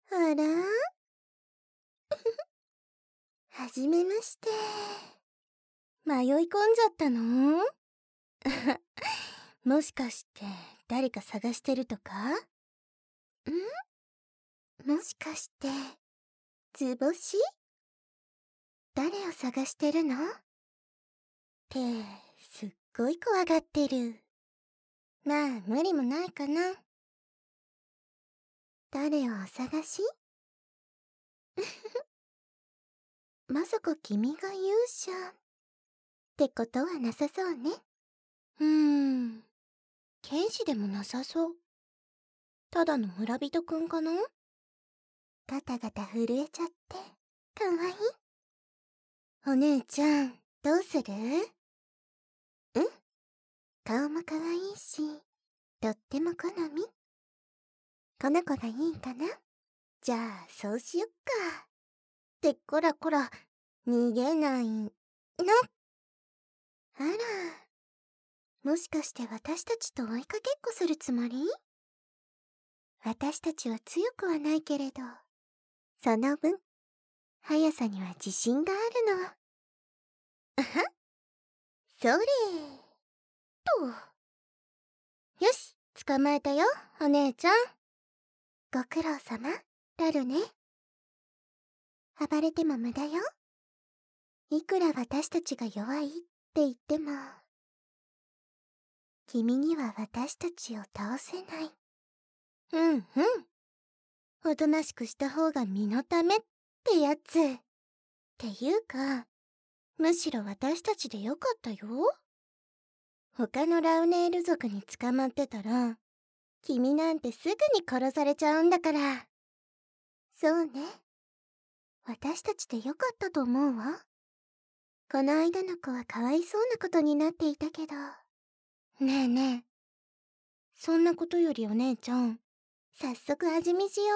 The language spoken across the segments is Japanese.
あらはじめまして。迷い込んじゃったの？もしかして誰か探してるとか？もしかして図星？誰を探してるの？ってすっごい怖がってる。まあ無理もないかな。誰をお探し？まさか君が勇者ってことはなさそうね。剣士でもなさそう。ただの村人くんかな？ガタガタ震えちゃってかわいい。お姉ちゃんどうする？顔もかわいいし、とっても好み。この子がいいかな？じゃあそうしよっか。ってこらこら、逃げないの。あら、もしかして私たちと追いかけっこするつもり？私たちは強くはないけれど、その分速さには自信があるの。あは、それと。よし、捕まえたよお姉ちゃん。ご苦労様ラルね。暴れても無駄よ。いくら私たちが弱いって言っても、君には私たちを倒せない。おとなしくした方が身のためってやつ。っていうか、むしろ私たちでよかったよ。他のラウネール族に捕まってたら、君なんてすぐに殺されちゃうんだから。そうね。私たちでよかったと思うわ。この間の子はかわいそうなことになっていたけど。ねえねえ。そんなことよりお姉ちゃん、早速味見しよ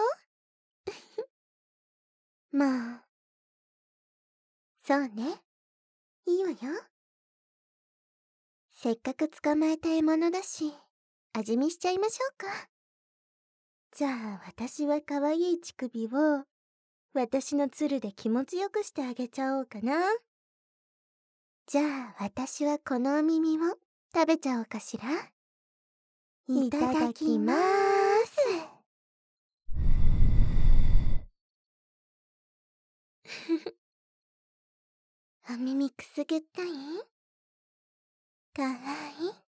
う。まあ。そうね。いいわよ。せっかく捕まえた獲物だし、味見しちゃいましょうか。じゃあ私は可愛い乳首を私のツルで気持ちよくしてあげちゃおうかな。じゃあ私はこのお耳を食べちゃおうかしら。いただきまーす。お耳くすぐったい？かわいい。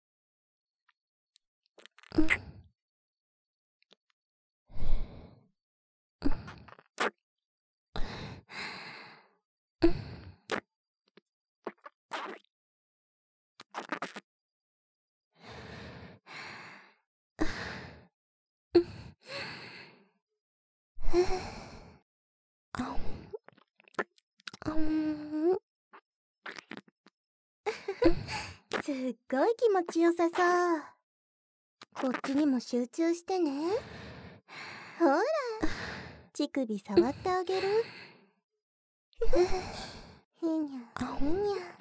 すっごい気持ちよさそう。こっちにも集中してね。ほら、乳首触ってあげる。ふにゃふにゃ。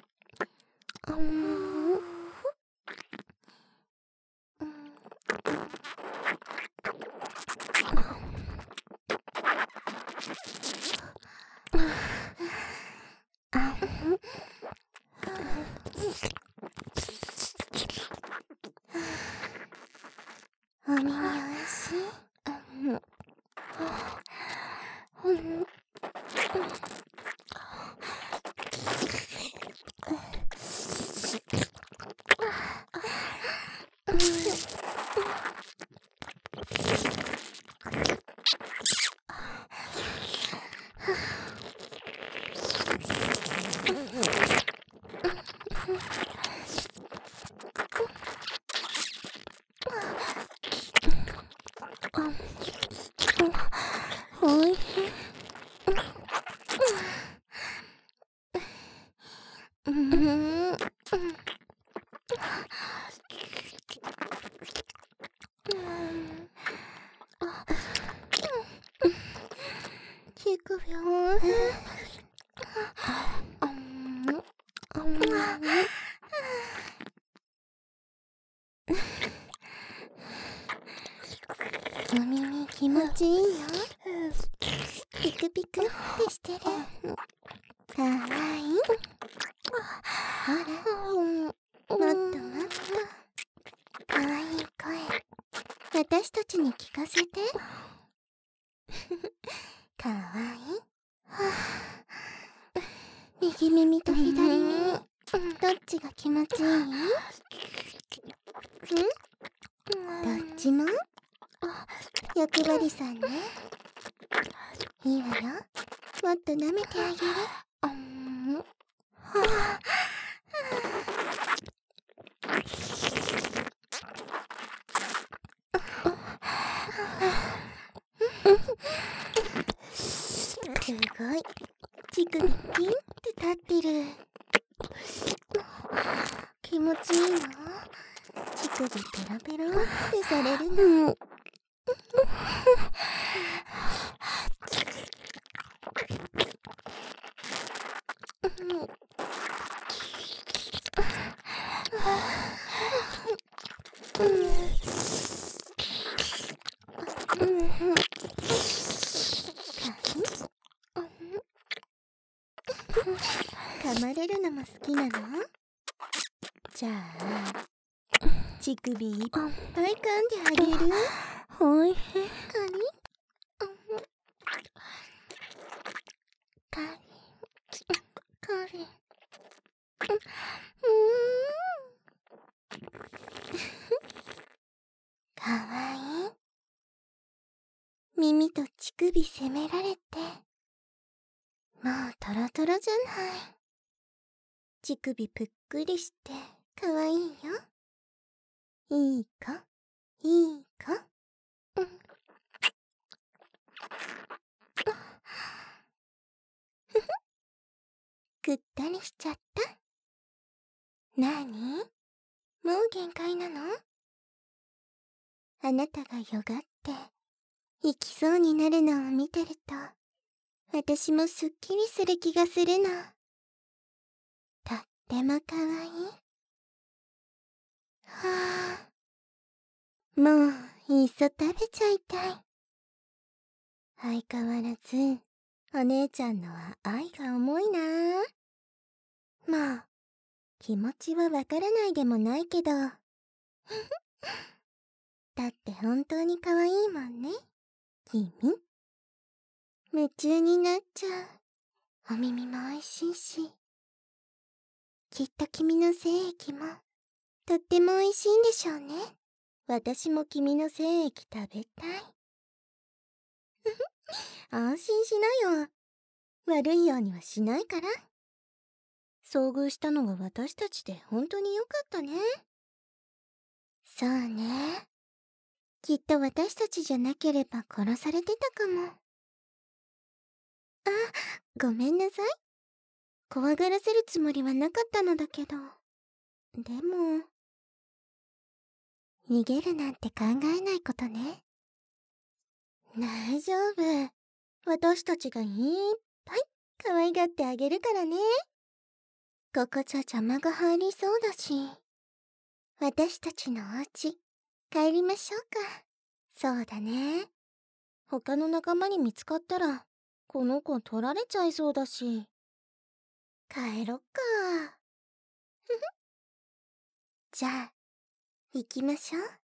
お耳おいしい？おいしい。乳首おいしい。お耳気持ちいいよ。 クピクってしてる。かわいい。ほら、もっともっとかわいい声私たちに聞かせて。かわいい。右耳と左耳、どっちが気持ちいい？どっちも？欲張りさんね。いいわよ。もっと舐めてあげる。すごい。乳首ピンって立ってる。気持ちいいの？乳首ペロペロってされるの。噛まれるのも好きなの？じゃあ乳首いっぱい噛んであげる。おいしい。カリカリカリかわいい。耳と乳首責められてもうトロトロじゃない。乳首ぷっくりしてかわいいよ。いい子いい子。ぐったりしちゃった。なに？もう限界なの？あなたがよがって行きそうになるのを見てると私もすっきりする気がするの。とってもかわいい。はあ、もういっそ食べちゃいたい。相変わらずお姉ちゃんのは愛が重いな。まあ気持ちはわからないでもないけどだって本当に可愛いもんね、君。夢中になっちゃう。お耳も美味しいし、きっと君の精液もとっても美味しいんでしょうね。私も君の精液食べたい。安心しなよ。悪いようにはしないから。遭遇したのが私たちで本当によかったね。そうね。きっと私たちじゃなければ殺されてたかも。あ、ごめんなさい。怖がらせるつもりはなかったのだけど。でも逃げるなんて考えないことね。大丈夫。私たちがいっぱい可愛がってあげるからね。ここじゃ邪魔が入りそうだし。私たちのお家帰りましょうか。そうだね。他の仲間に見つかったらこの子取られちゃいそうだし。帰ろっか。じゃあ行きましょう。